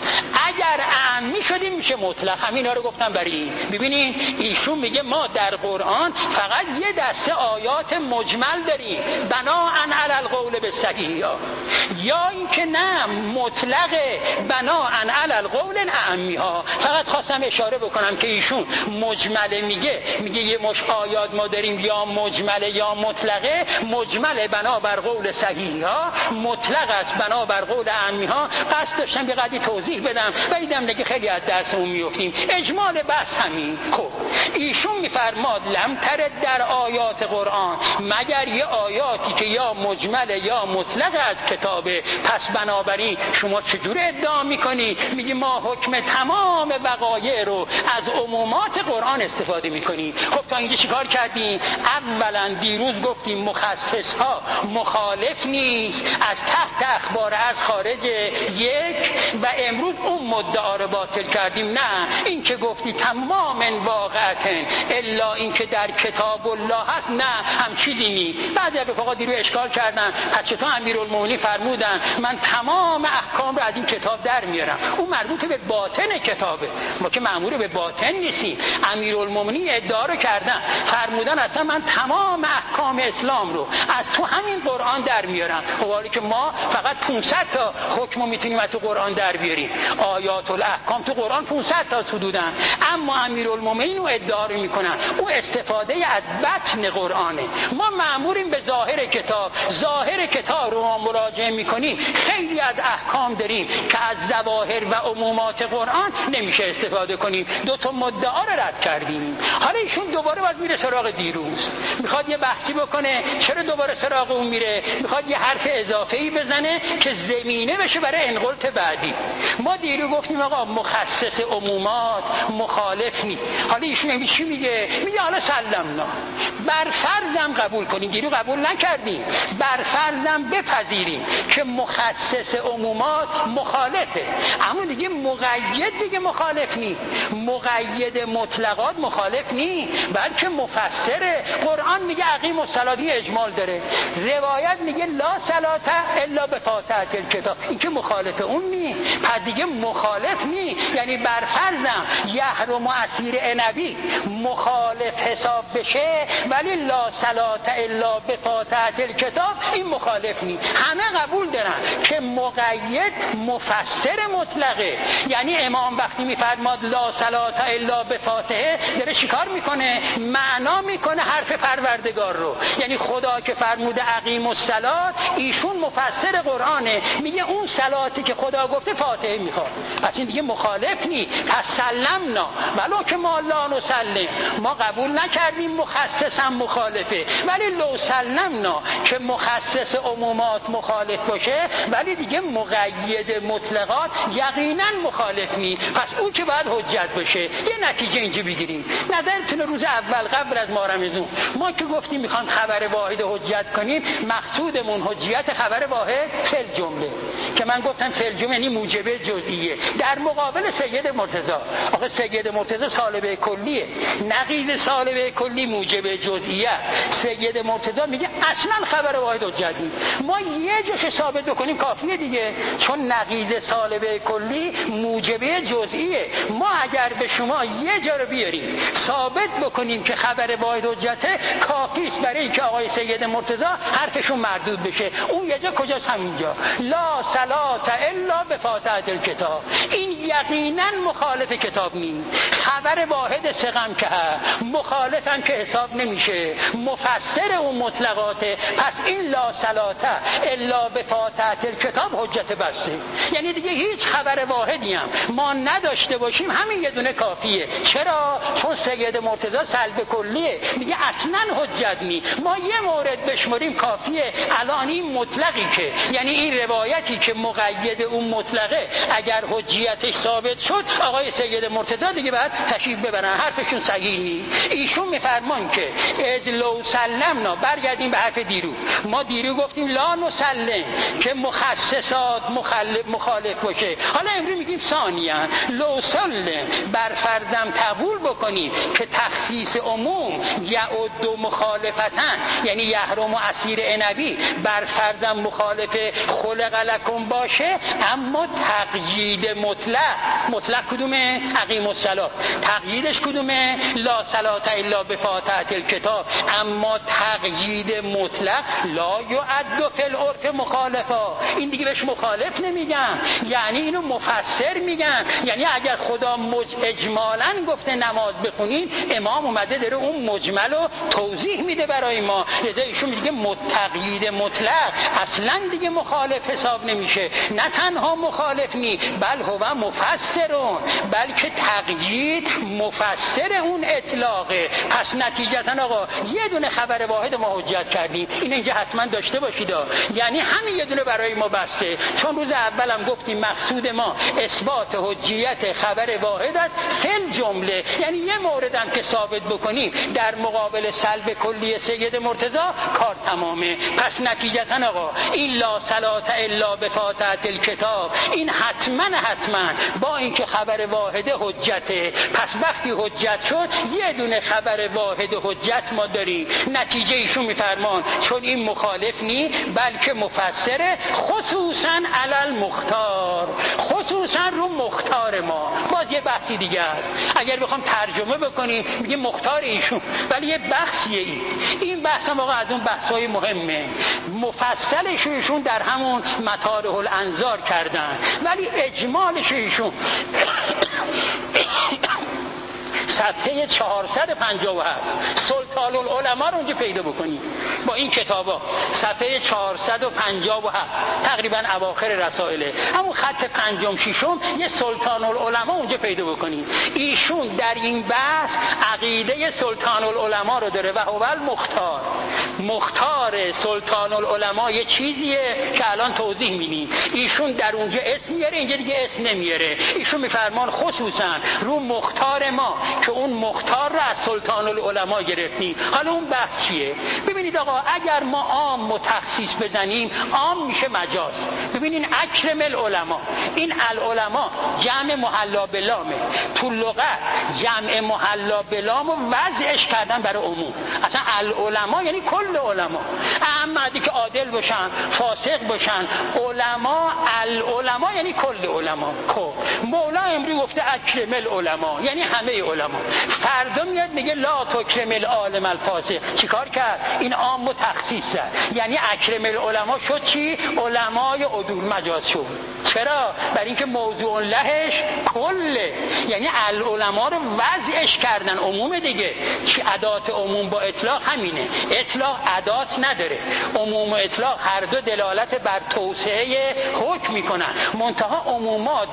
اگر اعمی شدیم میشه مطلق. همینا رو گفتم برای این. ببینین ایشون میگه ما در قرآن فقط یه دسته آیات مجمل داریم بناءً علی القول بالصحیح، یا اینکه نه مطلق بناءً علی القول اعمی ها. فقط خواستم اشاره بکنم که ایشون مجمله میگه میگه یه مش آیات ما داریم یا مجمله یا مطلقه. مجمل بنا بر قول صحیح ها، مطلق است بنا بر قول اعمی ها. قصد داشتم یه قدری توضیح بدم و دیدم دیگه خیلی از درسمون میافتیم. اجمال بحث همین. خب ایشون میفرماد لم ترد در آیات قرآن، مگر یه آیاتی که یا مجمله یا مطلق از کتابه. پس بنابراین شما چجور ادعا میکنی میگی ما حکم تمام وقایع رو از عمومات قرآن استفاده میکنیم؟ خب تا اینجا چیکار کردیم؟ اولا دیروز گفتیم مخصص ها مخالف نیست، از تحت اخبار از خارج یک، و امروز اون مدعا رو باطل کردیم. نه، این که گفتی تمام واقعاً الا این که در کتاب الله هست، نه هم چیزی نی. بعضی رفقا دیرو اشکال کردن پس چطور امیرالمومنین فرمودن من تمام احکام رو از این کتاب در میارم؟ اون مربوط به باطن کتابه، ما که مأمور به باطن نیستیم. امیرالمومنین ادعا رو کردن فرمودن اصلا من تمام احکام اسلام رو از تو همین قرآن در میارم. حالی که ما فقط پانصد تا حکم میتونیم از تو قرآن در بیاریم. آیات الاحکام تو قرآن پانصد تا حدودن، اما امیرالمومنین رو ادعا رو میکنن او استفاده از بطن قرآنه. ما مأموریم به ظاهر کتاب. ظاهر کتاب رو ما مراجعه میکنیم، خیلی از احکام داریم که از ظواهر و عمومات قرآن نمیشه استفاده کنیم. دو تا مدعا رو رد کردیم. حالا ایشون دوباره باید میره سراغ دیروز، میخواد یه بحثی بکنه. چرا دوباره سراغ اون میره؟ میخواد یه حرف اضافه‌ای بزنه که زمینه بشه برای انقلت بعدی. ما دیرو گفتیم آقا مخصص عمومات مخالف نیست. حالا ایشون میگه چی میگه؟ میگه حالا سلمنا، بر فرضم قبول کنیم. دیرو قبول نکردیم. بر فرضم بپذیریم که مخصص عمومات مخالفه، اما دیگه مقید دیگه مخالف نیست. مقید مطلقات مخالف نیست، بلکه مفسره. قرآن میگه اقیم الصلاة اجمال داره، روایت میگه لا صلاة الا بفاتحة الکتاب، این که مخالف اون نیست. پس دیگه مخالف نیست. یعنی بر فرضم یحرم اسیر نبی مخالف حساب بشه ولی لا صلاة الا بفاتحة الکتاب این مخالف نیست. همه قبول دارن که مقید مفسر مطلقه. یعنی امام وقتی میفرماد لا صلاة الا بفاتحه داره چیکار میکنه؟ معنا میکنه حرف پروردگار رو. یعنی خدا که فرموده اقیم الصلاة، ایشون مفسر قرآنه، میگه اون صلاتی که خدا گفته فاتحه میخواد. پس این دیگه مخالف نیست. پس سلمنا ولو که ما لا نسلم، ما قبول نکردیم مخصص هم مخالفه، ولی لو سلمنا که مخصص عمومات مخالف باشه ولی دیگه مقید مطلقات یقینا مخالف نیست. پس اون که باید حجت باشه. یه نتیجه اینجا بگیریم. نظرتون روز اول قبل از ماه رمضان ما که گفتیم میخوان خبر واحد حجت کنیم، مقصودمون حجیت خبر واحد فل جمله، که من گفتم فل جمله یعنی موجبه جزئیه. در مقابل سید مرتضی، آخه سید مرتضی سالبه کلیه، نقیض سالبه کلی موجبه جزئیه. سید مرتضی میگه اصلا خبر واحد حجت نیست. ما یه جوش ثابت بکنیم کافیه دیگه، چون نقیض سالبه کلی موجبه جزئیه. ما اگر به شما یه جا رو بیاریم ثابت بکنیم که خبر واحد حجته، کافیست برای اینکه آقای سید مرتضی حرفشون مردود بشه. اون یه جا کجاست؟ همینجا لا صلاة الا بفاتحة الکتاب. این یقینا مخالف کتاب نیست. خبر واحد سقم که هست، مخالفم که حساب نمیشه، مفسر اون مطلقاته. پس این لا صلاة الا بفاتحة الکتاب حجت بسته. یعنی دیگه هیچ خبر واحدی هم ما نداشته باشیم، همین یه دونه کافیه. چرا؟ چون سید مرتضی سلب کلیه، میگه اصلا حجت نی. ما یه مورد بشماریم کافیه. الان این مطلقی که یعنی این روایتی که مقید اون مطلقه اگر حجیتش ثابت شد، آقای سید مرتضی دیگه باید تشریف ببرن، حرفشون صحیح نی. ایشون میفرمان که اذ لو سلمنا، برگردیم به حرف دیرو. ما دیرو گفتیم لا نسلم که مخصصات مخالف مخالف باشه. حالا امروز میگیم ثانیاً لو سلم، بر فرضم قبول بکنیم که تخصیص عموم یعد مخالفتن، یعنی یحرم اسیر نبی بر فرضم مخالف خلق لکم باشه، اما تقیید تقیید مطلق، مطلق کدومه؟ اقیم الصلاة. تقییدش کدومه؟ لا صلاة الا بفاتحة الکتاب. اما تقیید مطلق لا یعد فی العرف مخالفا، این دیگه بهش مخالف نمیگم، یعنی اینو مفسر میگن. یعنی اگر خدا مج... اجمالاً گفته نماز بخونیم، امام اومده داره اون مجمل رو توضیح میده برای ما. لذا ایشون میگه متقیید مطلق اصلا دیگه مخالف حساب نمیشه. نه تنها مخالف نی، بل هو مفسرون، بلکه تقیید مفسر اون اطلاقه. پس نتیجتا آقا یه دونه خبر واحد ما حجت کردیم، این اینجا حتما داشته باشید، یعنی همین یه دونه برای ما بسته. چون روز اولم گفتیم مقصود ما اثبات حجیت خبر واحد است فل جمله، یعنی یه موردم که ثابت بکنیم در مقابل سلب کلی سید مرتضی کار تمامه. پس نتیجتا آقا این لا صلاة الا بفاتحة الکتاب این حتما حتما با اینکه خبر واحد حجته، پس وقتی حجت شد یه دونه خبر واحد حجت ما داریم. نتیجه ایشون میفرمان چون این مخالف نی بلکه مفسره، خصوصا علی المختار، خصوصا رو مختار ما. باز یه بحثی دیگه است، اگر بخوام ترجمه بکنیم میگه مختار ایشون، ولی یه بحثیه این این بحث هم آقا از اون بحثای مهمه. مفصلش ایشون در همون مطارح الانظار کردن، ولی اجمالش ایشون صفحه چهارصد و پنجاه و هفت سلطان العلماء رو اونجا پیدا بکنید با این کتابا، صفحه چهارصد و پنجاه و هفت تقریبا اواخر رسائله، همون خط پنجم ششم یه سلطان العلماء اونجا پیدا بکنید. ایشون در این بحث عقیده سلطان العلماء رو داره و هو المختار. مختار سلطان العلماء یه چیزیه که الان توضیح میدیم. ایشون در اونجا اسم میاره، اینجا دیگه اسم نمیاره. ایشون میفرمان خصوصا رو مختار ما که اون مختار رو از سلطان العلماء گرفتیم. حالا اون بحث چیه؟ ببینید آقا اگر ما عام و تخصیص بزنیم عام میشه مجاز. ببینید اکرم العلماء، این العلماء جمع محلا بلامه، تو لغت جمع محلا بلام و وضعش کردن برای عموم. اصلا العلماء یعنی کل علما، احمدی که عادل باشن فاسق باشن، علما العلماء یعنی کل علما. خب مولا امری گفته اکرم العلماء یعنی همه علما. فردا میاد میگه لا تکرم العالم الفاسق، چیکار کرد؟ این عام و تخصیص زد، یعنی اکرم العلماء شد چی؟ علمای عدول مجاز شد. چرا؟ برای اینکه موضوع لهش کله، یعنی العلماء رو وضعش کردن عموم دیگه. چی ادات عموم با اطلاق همینه، اطلاق ادات نداره، عموم و اطلاق هر دو دلالت بر توسعه حکم میکنن، منتها عمومات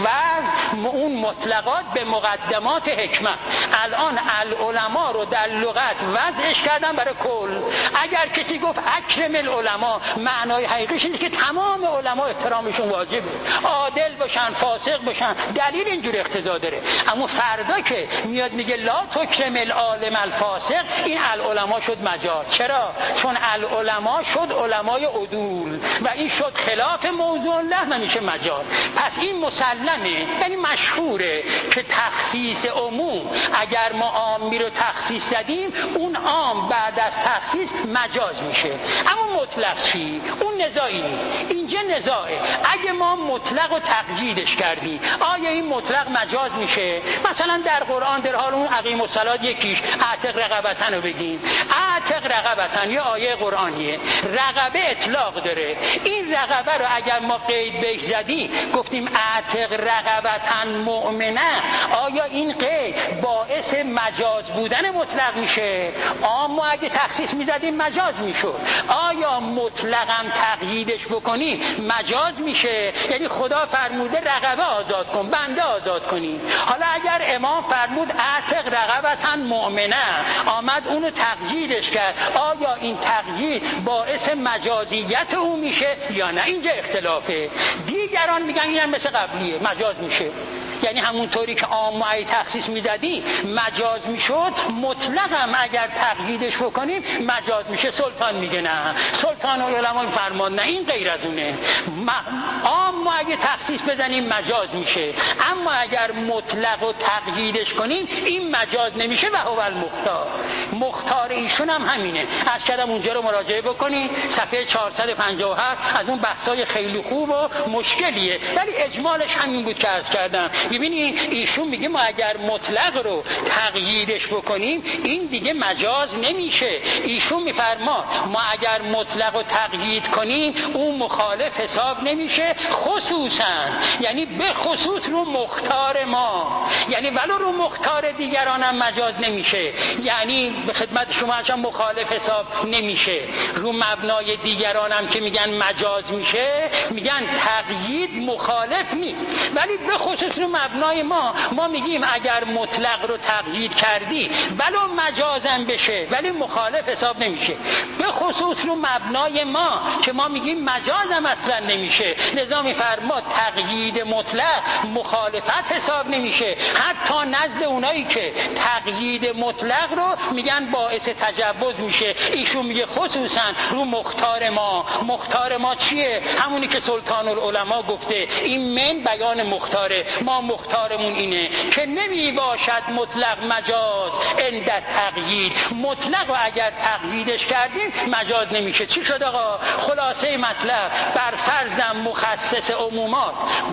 بالوضع اون مطلقات به مقدمات حکمت. الان العلماء رو در لغت وضعش کردن برای کل. اگر کسی گفت اکرم العلماء معنای حقیقیش اینه که تمام علما احترامشون واجبه، عادل باشن فاسق باشن، دلیل اینجور اقتضا داره. اما فردا که میاد میگه لا تکرم العالم الفاسق، این العلماء شد مجاز. چرا؟ چون العلماء شد علمای عدول و این شد خلاف موضوع له نمیشه مجاز. پس این مسلمه، یعنی مشهوره که تخصیص عموم اگر ما عامی رو تخصیص دادیم اون عام بعد از تخصیص مجاز میشه. اما مطلق چی؟ اون نزاعی نیست، اینجا نزاعه. اگه ما مطلق رو تقییدش کردیم آیا این مطلق مجاز میشه؟ مثلا در قرآن در حال اون اقیم الصلاة یکیش اعتق رقبتن رو بگیم، اعتق رقبتن یه آیه قرآنیه، رقبه اطلاق داره. این رقبه رو اگر ما قید بهش زدیم گفتیم اعتق رقبتن مؤمنه، آیا این قید باعث مجاز بودن مطلق میشه؟ اما اگه تخصیص میزدیم مجاز میشد. آیا مطلقم تقییدش بکنیم مجاز میشه؟ یعنی خدا فرموده رقبه آزاد کن، بنده آزاد کنی. حالا اگر امام فرمود اعتق رقبتن مؤمنه، آمد اونو تقییدش کرد، آیا این تقیید باعث مجازیت او میشه یا نه؟ اینجا اختلافه. دیگران میگن اینم مثل قبلیه مجاز میشه، یعنی همونطوری که عام ای تخصیص میدادیم مجاز میشد، مطلق هم اگر تقییدش بکنیم مجاز میشه. سلطان میگه نه، سلطان العلماء فرمان نه، این غیر از اونه. عام ما اگه تخصیص بزنیم مجاز میشه، اما اگر مطلق و تقییدش کنیم این مجاز نمیشه و هو المختار. مختار ایشون هم همینه. از کردم اونجا رو مراجعه بکنید، صفحه چهارصد و پنجاه و هفت، از اون بحثای خیلی خوب و مشکلیه، ولی اجمالش همین بود که عرض کردم. ببینید ایشون میگه ما اگر مطلق رو تقییدش بکنیم این دیگه مجاز نمیشه. ایشون میفرما ما اگر مطلق رو تقیید کنیم اون مخالف حساب نمیشه، خصوصا یعنی به خصوص رو مختار ما، یعنی ولو رو مختار دیگران هم مجاز نمیشه، یعنی به خدمت شما هم مخالف حساب نمیشه. رو مبنای دیگران هم که میگن مجاز میشه میگن تقیید مخالف نیست، ولی به خصوص رو مبنای ما ما میگیم اگر مطلق رو تقیید کردی ولو مجازم بشه ولی مخالف حساب نمیشه. به خصوص رو مبنای ما که ما میگیم مجازم اصلا نمیشه، لذا میفرما تقیید مطلق مخالفت حساب نمیشه. حتی نزد اونایی که تقیید مطلق رو میگن باعث تجوز میشه، ایشون میگه خصوصا رو مختار ما. مختار ما چیه؟ همونی که سلطان العلماء گفته این من بیان مختاره، ما مختارمون اینه که نمی باشد مطلق مجاز عند تقیید. مطلق و اگر تقییدش کردیم مجاز نمیشه. چی شد آقا؟ خلاصه مطلب بر فرضم مخصص عمومات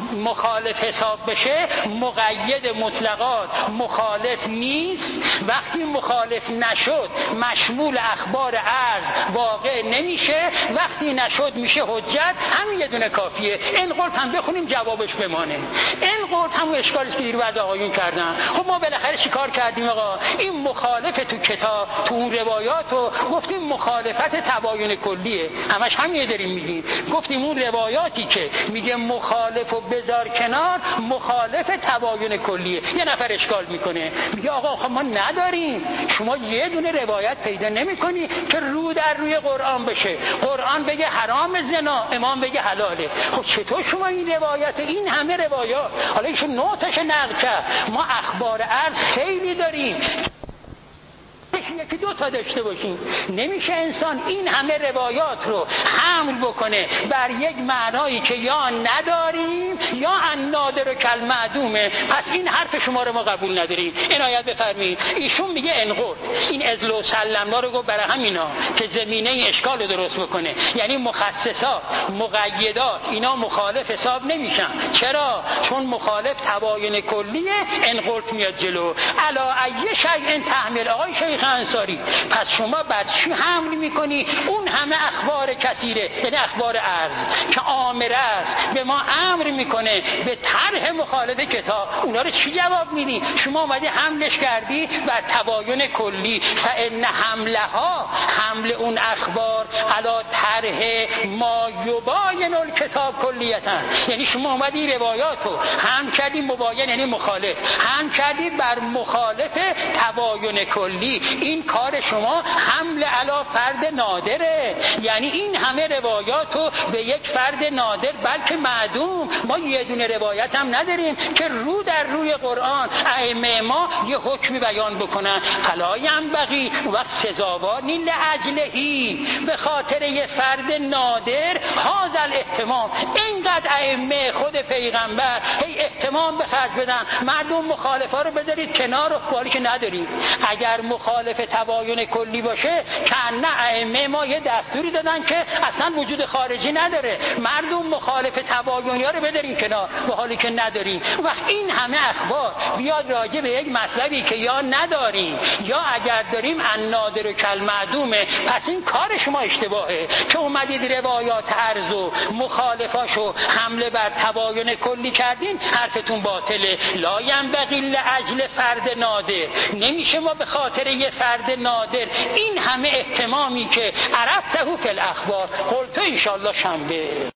مخالف حساب بشه، مقید مطلقات مخالف نیست. وقتی مخالف نشد مشمول اخبار عرض واقع نمیشه، وقتی نشد میشه حجت. همین یه دونه کافیه. این قلت هم بخونیم جوابش بمانه. این قلت هم اشکالی که دیرو بعد آقایون کردن. خب ما بالاخره چیکار کردیم آقا؟ این مخالف تو کتاب تو اون روایات رو گفتیم مخالفت تباین کلیه، همش همین داریم میگیم. گفتیم اون روایاتی که میگه مخالف و بذار کنار مخالف تباین کلیه. یه نفر اشکال میکنه میگه آقا خب ما نداریم، شما یه دونه روایت پیدا نمیکنی که رو در روی قرآن بشه، قرآن بگه حرام زنا، امام بگه حلاله. خب چطور شما این روایت این همه روایات، حالا ایشون نوتش نقل کرد، ما اخبار عرض خیلی داریم، یکی دو تا داشته باشیم. نمیشه انسان این همه روایات رو حمل بکنه بر یک معنایی که یا نداریم یا ان نادر و کل معدومه. پس این حرف شما رو ما قبول نداریم. عنایت بفرمایید. ایشون میگه انقض، این ازل و سلمنا رو گفت برای همینا که زمینه اشکال رو درست بکنه، یعنی مخصصات مقیدات اینا مخالف حساب نمیشن. چرا؟ چون مخالف تباین کلیه. انقض میاد جلو. الا ای شیء تحمل. آقای شیخ انصاری پس شما بعد چی حمل میکنی اون همه اخبار کثیره، یعنی اخبار عرض که آمره است به ما امر میکنه به طرح مخالف کتاب، اونا رو چی جواب میدی؟ شما اومدی حملش کردی بر تباین کلی. فان حملها حمل اون اخبار علا طرح ما یباین الکتاب کلیتا، یعنی شما اومدی روایات رو حمل کردی مباین یعنی مخالف، حمل کردی بر مخالف تباین کلی. این کار شما حمل علا فرد نادره، یعنی این همه روایات رو به یک فرد نادر بلکه معدوم. ما یه دونه روایت هم نداریم که رو در روی قرآن ائمه ما یه حکمی بیان بکنن. فلا ینبغی وقت سزاوار نیل اجلهی، به خاطر یه فرد نادر هذا الاهتمام. اینقدر ائمه خود پیغمبر هی اهتمام به خرج بدن مردم مخالفا رو بذارید کنار و حالی که نداریم. اگر مخالف تباین کلی باشه که نه ائمه ما یه دستوری دادن که اصلا وجود خارجی نداره، مردم مخالف تباینی ها رو بذاریم کنار و حالی که نداریم. وقت این همه اخبار بیاد راجع به یک مطلبی که یا نداریم یا اگر داریم ان نادر و کل معدومه، پس این کار شما اشتباهه که اومدید روایات عرض و مخالفاشو حمله بر تباین کلی کردین. حرفتون باطله. لا ینبغی لاجل فرد نادر، نمیشه ما به خاطر یه فرد نادر این همه اهتمامی که عرفته فی الاخبار. قلت ان شاء الله شنبه